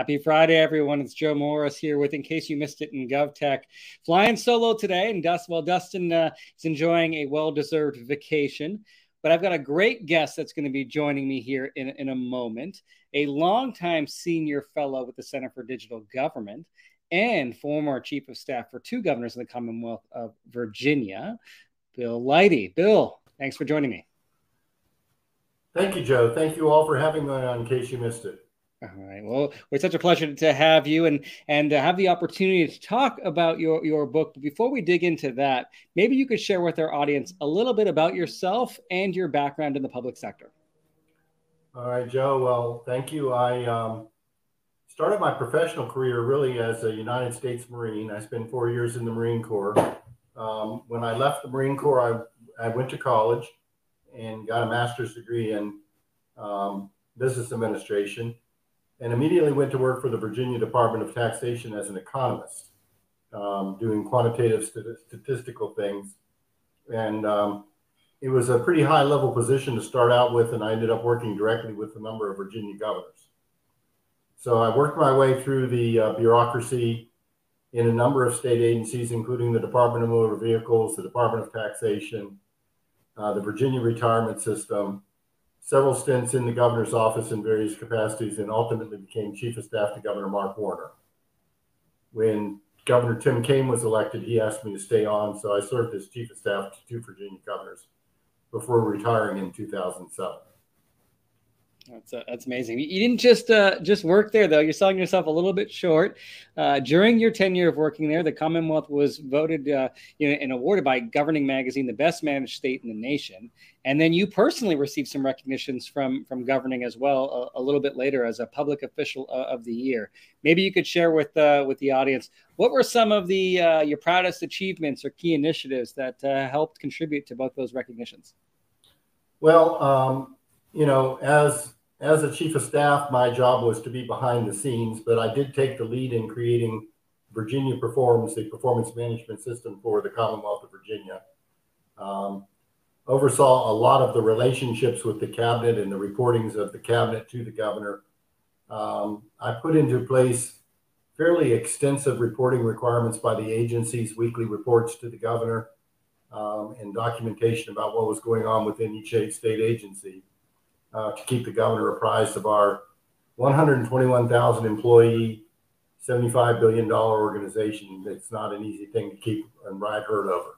Happy Friday, everyone. It's Joe Morris here with In Case You Missed It in GovTech. Flying solo today, and Dustin is enjoying a well-deserved vacation. But I've got a great guest that's going to be joining me here in a moment, a longtime senior fellow with the Center for Digital Government and former chief of staff for two governors in the Commonwealth of Virginia, Bill Leidy. Bill, thanks for joining me. Thank you, Joe. Thank you all for having me on In Case You Missed It. All right. Well, it's such a pleasure to have you and have the opportunity to talk about your book. But before we dig into that, maybe you could share with our audience a little bit about yourself and your background in the public sector. All right, Joe. Well, thank you. I started my professional career really as a United States Marine. I spent 4 years in the Marine Corps. When I left the Marine Corps, I went to college and got a master's degree in business administration, and immediately went to work for the Virginia Department of Taxation as an economist, doing quantitative statistical things. And it was a pretty high level position to start out with, and I ended up working directly with a number of Virginia governors. So I worked my way through the bureaucracy in a number of state agencies, including the Department of Motor Vehicles, the Department of Taxation, the Virginia Retirement System, several stints in the governor's office in various capacities, and ultimately became chief of staff to Governor Mark Warner. When Governor Tim Kaine was elected, he asked me to stay on, so I served as chief of staff to two Virginia governors before retiring in 2007. That's amazing. You didn't just work there, though. You're selling yourself a little bit short. During your tenure of working there, the Commonwealth was voted and awarded by Governing Magazine the best managed state in the nation. And then you personally received some recognitions from Governing as well a little bit later as a public official of the year. Maybe you could share with the audience, what were some of your proudest achievements or key initiatives that helped contribute to both those recognitions? Well, as a chief of staff, my job was to be behind the scenes, but I did take the lead in creating Virginia Performs, the performance management system for the Commonwealth of Virginia. Oversaw a lot of the relationships with the cabinet and the reportings of the cabinet to the governor. I put into place fairly extensive reporting requirements by the agencies, weekly reports to the governor, and documentation about what was going on within each state agency. To keep the governor apprised of our 121,000 employee, $75 billion organization. It's not an easy thing to keep and ride herd over.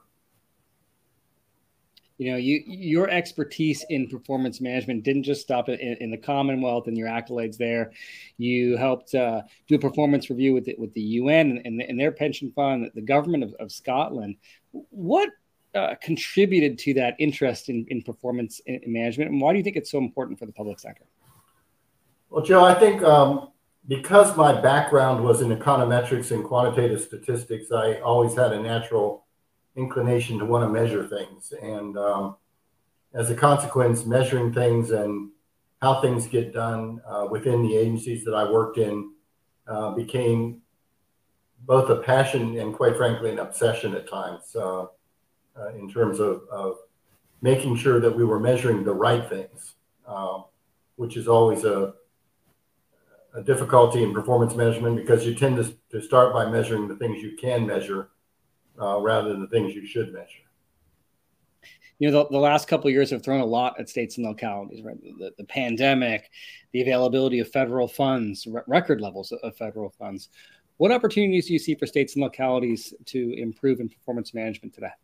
Your expertise in performance management didn't just stop in the Commonwealth and your accolades there. You helped do a performance review with the UN and their pension fund, the government of Scotland. What contributed to that interest in performance management, and why do you think it's so important for the public sector? Well, Joe, I think because my background was in econometrics and quantitative statistics, I always had a natural inclination to want to measure things. And as a consequence, measuring things and how things get done within the agencies that I worked in became both a passion and, quite frankly, an obsession at times. In terms of making sure that we were measuring the right things, which is always a difficulty in performance management, because you tend to start by measuring the things you can measure rather than the things you should measure. The last couple of years have thrown a lot at states and localities, right? The pandemic, the availability of federal funds, record levels of federal funds. What opportunities do you see for states and localities to improve in performance management today?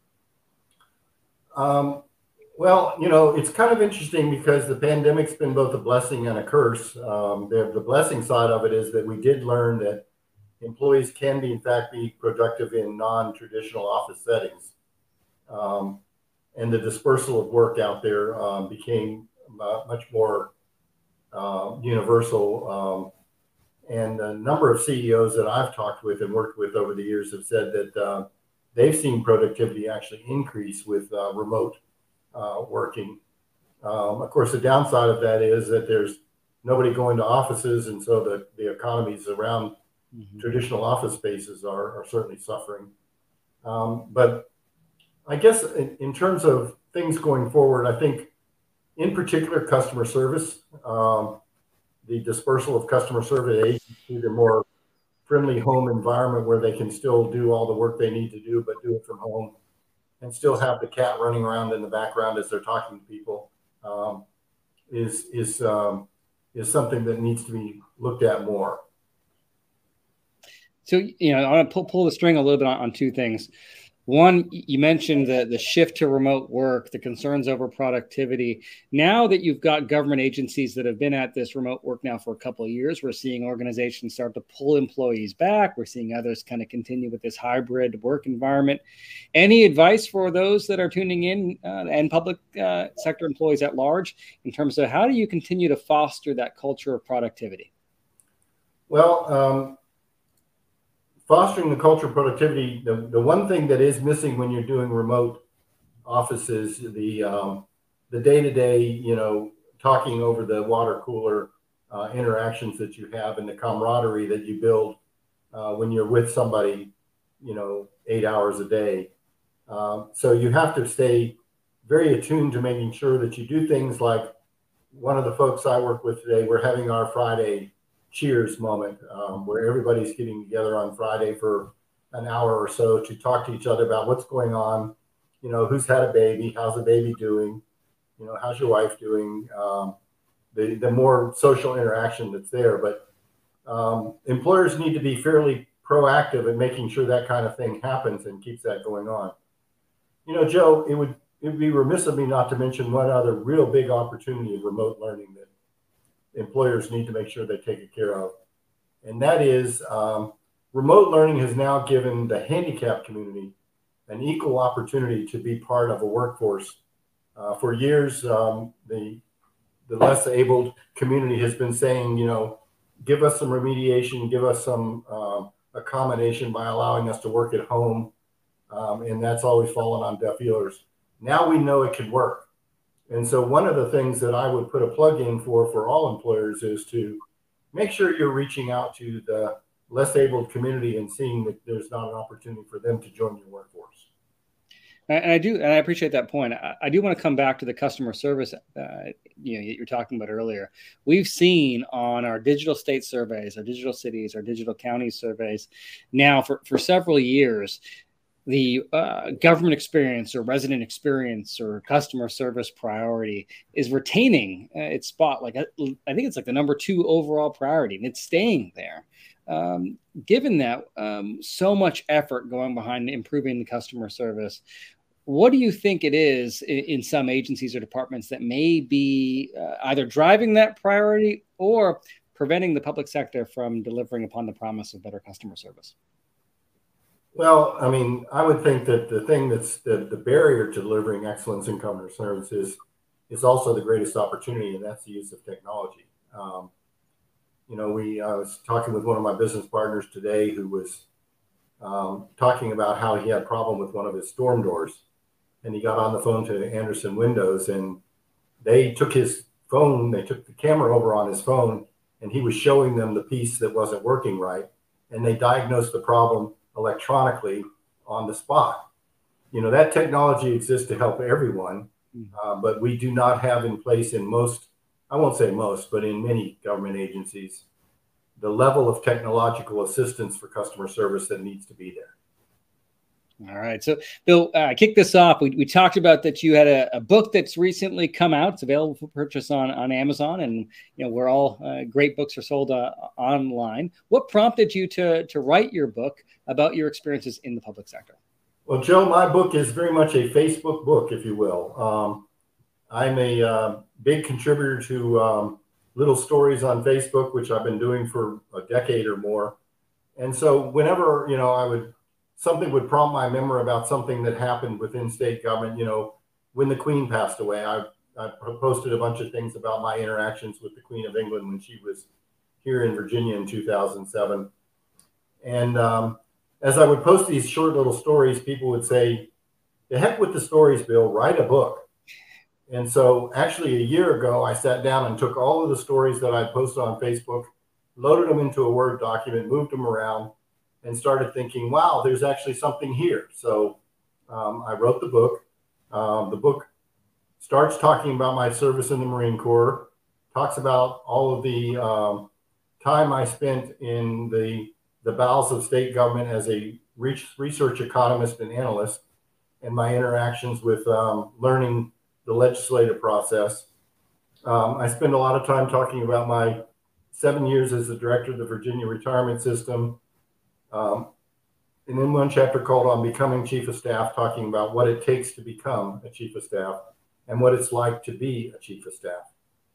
Well, it's kind of interesting because the pandemic's been both a blessing and a curse. The blessing side of it is that we did learn that employees can in fact be productive in non-traditional office settings. And the dispersal of work out there became much more universal. And a number of CEOs that I've talked with and worked with over the years have said that they've seen productivity actually increase with remote working. Of course, the downside of that is that there's nobody going to offices, and so the economies around traditional office spaces are certainly suffering. But I guess in terms of things going forward, I think in particular customer service, the dispersal of customer service agents to the more friendly home environment where they can still do all the work they need to do, but do it from home and still have the cat running around in the background as they're talking to people, is something that needs to be looked at more. So, I want to pull the string a little bit on two things. One, you mentioned the shift to remote work, the concerns over productivity. Now that you've got government agencies that have been at this remote work now for a couple of years, we're seeing organizations start to pull employees back. We're seeing others kind of continue with this hybrid work environment. Any advice for those that are tuning in and public sector employees at large in terms of how do you continue to foster that culture of productivity? Well, fostering the culture of productivity, the one thing that is missing when you're doing remote offices, the day-to-day, talking over the water cooler interactions that you have and the camaraderie that you build when you're with somebody, 8 hours a day. So you have to stay very attuned to making sure that you do things like one of the folks I work with today, we're having our Friday cheers moment where everybody's getting together on Friday for an hour or so to talk to each other about what's going on, who's had a baby, how's the baby doing, how's your wife doing, the more social interaction that's there. But employers need to be fairly proactive in making sure that kind of thing happens and keeps that going on. Joe, it would be remiss of me not to mention one other real big opportunity of remote learning that employers need to make sure they take care of. And that is remote learning has now given the handicapped community an equal opportunity to be part of a workforce. For years, the less abled community has been saying, give us some remediation, give us some accommodation by allowing us to work at home. And that's always fallen on deaf ears. Now we know it can work. And so one of the things that I would put a plug in for all employers is to make sure you're reaching out to the less abled community and seeing that there's not an opportunity for them to join your workforce. And I appreciate that point. I do want to come back to the customer service you're talking about earlier. We've seen on our digital state surveys, our digital cities, our digital county surveys now for several years, the government experience or resident experience or customer service priority is retaining its spot. Like I think it's like the number 2 overall priority, and it's staying there. Given that so much effort going behind improving the customer service, what do you think it is in some agencies or departments that may be either driving that priority or preventing the public sector from delivering upon the promise of better customer service? Well, I mean, I would think that the thing that's the barrier to delivering excellence in customer service is also the greatest opportunity, and that's the use of technology. I was talking with one of my business partners today who was talking about how he had a problem with one of his storm doors, and he got on the phone to Andersen Windows, and they took his phone, they took the camera over on his phone, and he was showing them the piece that wasn't working right, and they diagnosed the problem electronically on the spot. That technology exists to help everyone, but we do not have in place in most, I won't say most, but in many government agencies, the level of technological assistance for customer service that needs to be there. All right. So, Bill, kick this off. We talked about that you had a book that's recently come out. It's available for purchase on Amazon, and where all great books are sold online. What prompted you to write your book about your experiences in the public sector? Well, Joe, my book is very much a Facebook book, if you will. I'm a big contributor to Little Stories on Facebook, which I've been doing for a decade or more. And so whenever, something would prompt my memory about something that happened within state government, when the Queen passed away, I posted a bunch of things about my interactions with the Queen of England when she was here in Virginia in 2007. And as I would post these short little stories, people would say, "The heck with the stories, Bill, write a book." And so actually a year ago, I sat down and took all of the stories that I posted on Facebook, loaded them into a Word document, moved them around, and started thinking, wow, there's actually something here. So I wrote the book. The book starts talking about my service in the Marine Corps, talks about all of the time I spent in the bowels of state government as a research economist and analyst, and my interactions with learning the legislative process. I spend a lot of time talking about my 7 years as the director of the Virginia Retirement System. And in one chapter called On Becoming Chief of Staff, talking about what it takes to become a chief of staff and what it's like to be a chief of staff.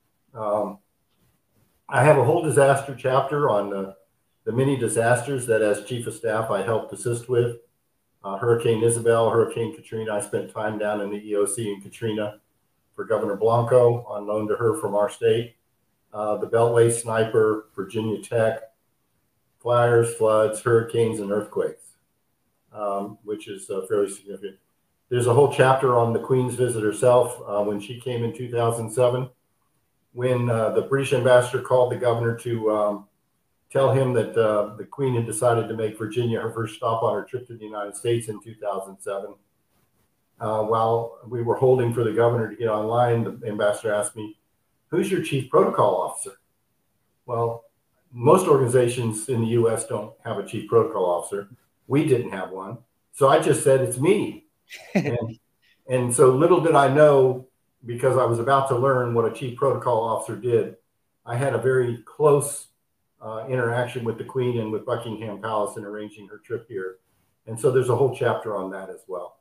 I have a whole disaster chapter on the many disasters that as chief of staff I helped assist with. Hurricane Isabel, Hurricane Katrina. I spent time down in the EOC in Katrina for Governor Blanco on loan to her from our state. The Beltway Sniper, Virginia Tech, fires, floods, hurricanes, and earthquakes, which is fairly significant. There's a whole chapter on the Queen's visit herself when she came in 2007, when the British ambassador called the governor to tell him that the Queen had decided to make Virginia her first stop on her trip to the United States in 2007. While we were holding for the governor to get online, the ambassador asked me, "Who's your chief protocol officer?" Well, most organizations in the U.S. don't have a chief protocol officer. We didn't have one. So I just said, "It's me." And so little did I know, because I was about to learn what a chief protocol officer did, I had a very close interaction with the Queen and with Buckingham Palace in arranging her trip here. And so there's a whole chapter on that as well.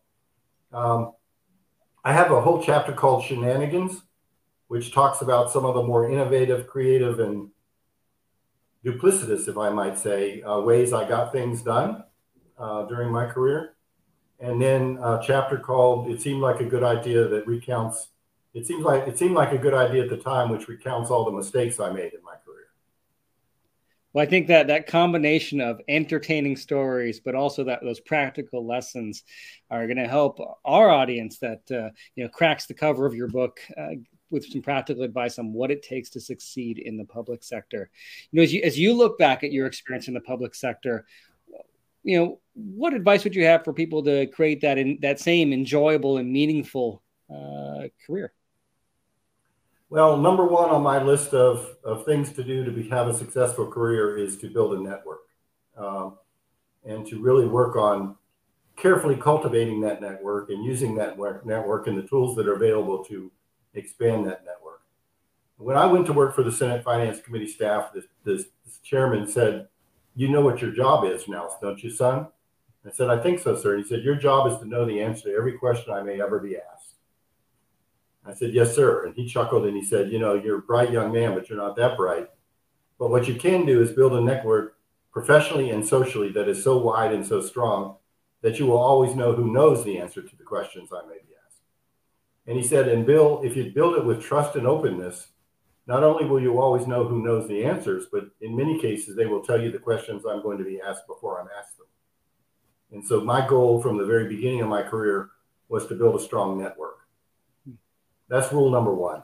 I have a whole chapter called Shenanigans, which talks about some of the more innovative, creative, and duplicitous, if I might say, ways I got things done during my career. And then a chapter called It Seemed Like a Good Idea that recounts, it seemed like a good idea at the time, which recounts all the mistakes I made in my career. Well, I think that combination of entertaining stories, but also those practical lessons are going to help our audience that cracks the cover of your book with some practical advice on what it takes to succeed in the public sector. As you look back at your experience in the public sector, what advice would you have for people to create that same enjoyable and meaningful career? Well, number one on my list of things to do to have a successful career is to build a network, and to really work on carefully cultivating that network and using that network and the tools that are available to expand that network. When I went to work for the Senate Finance Committee staff, this chairman said, "You know what your job is now, don't you, son?" I said, "I think so, sir." And he said, "Your job is to know the answer to every question I may ever be asked." I said, "Yes, sir." And he chuckled and he said, "You're a bright young man, but you're not that bright. But what you can do is build a network professionally and socially that is so wide and so strong that you will always know who knows the answer to the questions I may be asked." And he said, "And Bill, if you build it with trust and openness, not only will you always know who knows the answers, but in many cases, they will tell you the questions I'm going to be asked before I'm asked them." And so my goal from the very beginning of my career was to build a strong network. That's rule number one.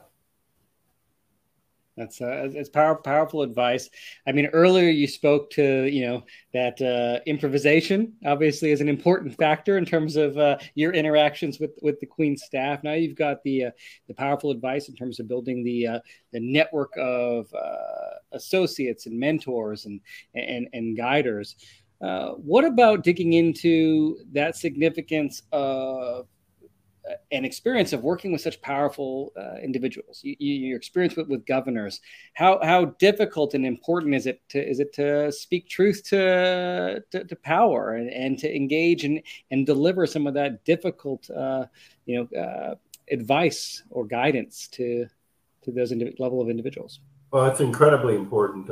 That's powerful advice. I mean, earlier you spoke to, that improvisation obviously is an important factor in terms of your interactions with the Queen's staff. Now you've got the powerful advice in terms of building the network of associates and mentors and guiders. What about digging into that significance of an experience of working with such powerful individuals? Your experience with governors, how difficult and important is it to speak truth to power and to engage and deliver some of that difficult advice or guidance to those level of individuals? Well, it's incredibly important.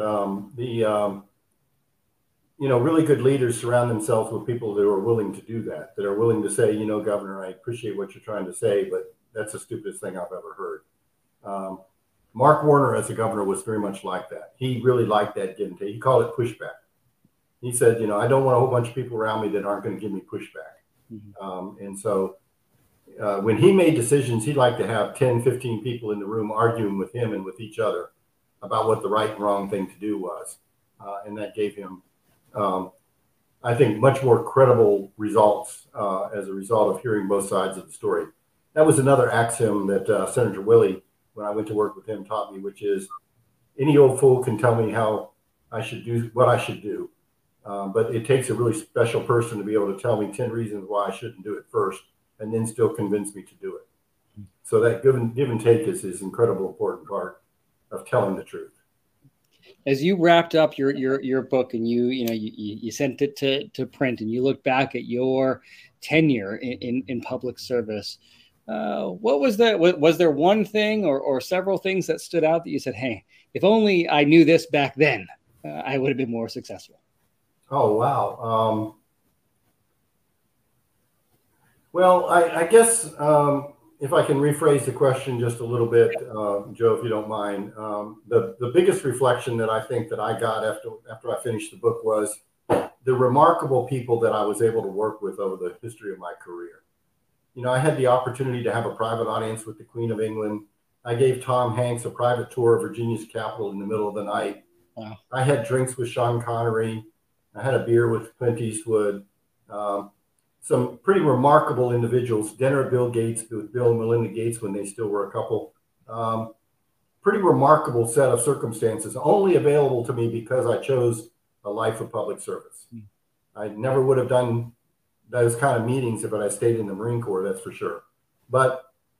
Really good leaders surround themselves with people that are willing to do that are willing to say, "Governor, I appreciate what you're trying to say, but that's the stupidest thing I've ever heard." Mark Warner as a governor was very much like that. He really liked that give and take. He called it pushback. He said, "I don't want a whole bunch of people around me that aren't going to give me pushback." Mm-hmm. And so when he made decisions, he liked to have 10, 15 people in the room arguing with him and with each other about what the right and wrong thing to do was. And that gave him, I think, much more credible results as a result of hearing both sides of the story. That was another axiom that Senator Willey when I went to work with him taught me, which is any old fool can tell me how I should do what I should do. But it takes a really special person to be able to tell me 10 reasons why I shouldn't do it first, and then still convince me to do it. So that give and take is incredibly important part of telling the truth. As you wrapped up your book and you sent it to print, and you look back at your tenure in public service, what was that? Was there one thing or several things that stood out that you said, "Hey, if only I knew this back then, I would have been more successful"? Oh, wow. Well, I guess if I can rephrase the question just a little bit, Joe, if you don't mind, the biggest reflection that I think that I got after I finished the book was the remarkable people that I was able to work with over the history of my career. You know, I had the opportunity to have a private audience with the Queen of England. I gave Tom Hanks a private tour of Virginia's Capitol in the middle of the night. Wow. I had drinks with Sean Connery. I had a beer with Clint Eastwood. Some pretty remarkable individuals. Dinner at Bill Gates with Bill and Melinda Gates when they still were a couple. Pretty remarkable set of circumstances, only available to me because I chose a life of public service. I never would have done those kind of meetings if I stayed in the Marine Corps, that's for sure. But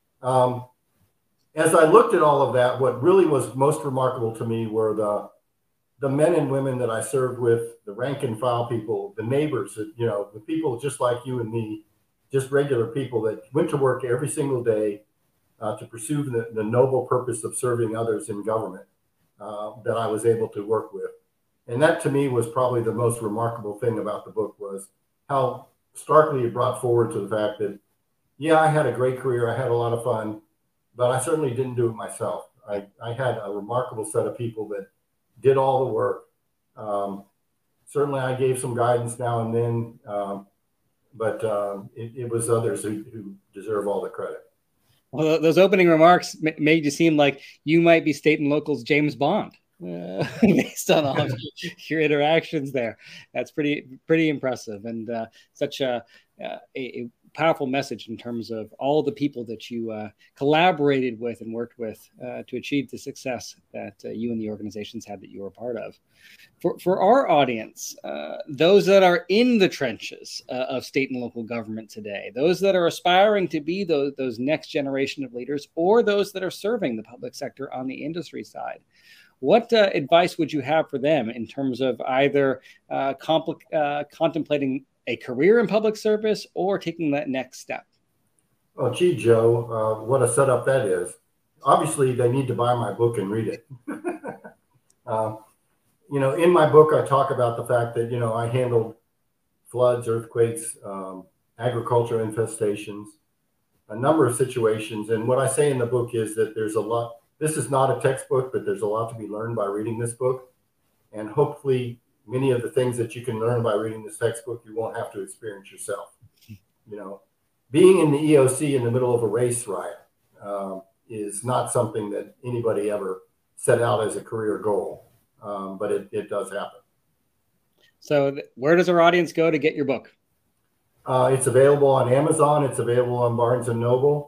as I looked at all of that, what really was most remarkable to me were the men and women that I served with, the rank and file people, the neighbors, the people just like you and me, just regular people that went to work every single day to pursue the noble purpose of serving others in government that I was able to work with. And that to me was probably the most remarkable thing about the book, was how starkly it brought forward to the fact that, yeah, I had a great career. I had a lot of fun, but I certainly didn't do it myself. I had a remarkable set of people that did all the work. Certainly I gave some guidance now and then, but it was others who deserve all the credit. Well, those opening remarks made you seem like you might be State and Local's James Bond, based on all of your interactions there. That's pretty impressive, and such a powerful message in terms of all the people that you collaborated with and worked with to achieve the success that you and the organizations had that you were a part of. For our audience, those that are in the trenches of state and local government today, those that are aspiring to be those next generation of leaders, or those that are serving the public sector on the industry side, what advice would you have for them in terms of either contemplating a career in public service or taking that next step? Well, gee, Joe, what a setup that is. Obviously, they need to buy my book and read it. In my book, I talk about the fact that, I handled floods, earthquakes, agricultural infestations, a number of situations. And what I say in the book is that there's a lot. This is not a textbook, but there's a lot to be learned by reading this book. And hopefully, many of the things that you can learn by reading this textbook, you won't have to experience yourself. Being in the EOC in the middle of a race riot is not something that anybody ever set out as a career goal, but it does happen. So where does our audience go to get your book? It's available on Amazon. It's available on Barnes & Noble.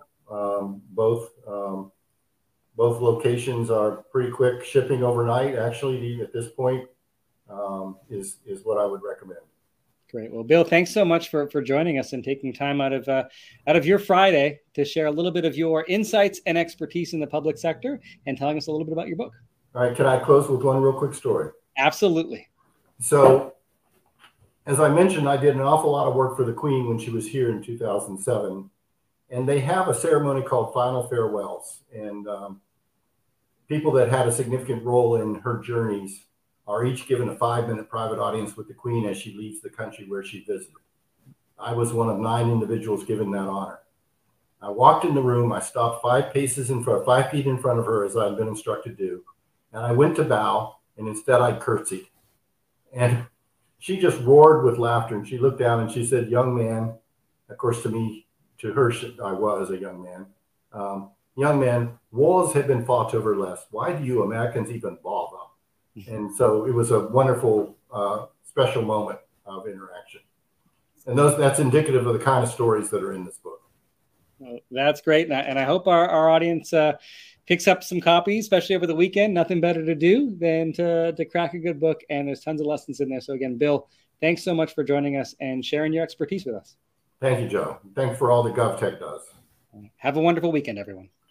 Both locations are pretty quick shipping overnight, actually, at this point. Is what I would recommend. Great. Well, Bill, thanks so much for joining us and taking time out of your Friday to share a little bit of your insights and expertise in the public sector and telling us a little bit about your book. All right. Can I close with one real quick story? Absolutely. So, as I mentioned, I did an awful lot of work for the Queen when she was here in 2007. And they have a ceremony called Final Farewells. And people that had a significant role in her journeys are each given a 5-minute private audience with the Queen as she leaves the country where she visited. I was one of 9 individuals given that honor. I walked in the room. I stopped 5 feet in front of her, as I'd been instructed to do. And I went to bow, and instead I curtsied. And she just roared with laughter, and she looked down and she said, "Young man," of course to her, I was a young man. "Young man, wars have been fought over less. Why do you Americans even bother?" And so it was a wonderful, special moment of interaction. And that's indicative of the kind of stories that are in this book. Well, that's great. And I hope our audience picks up some copies, especially over the weekend, nothing better to do than to crack a good book. And there's tons of lessons in there. So again, Bill, thanks so much for joining us and sharing your expertise with us. Thank you, Joe. Thanks for all that GovTech does. Have a wonderful weekend, everyone.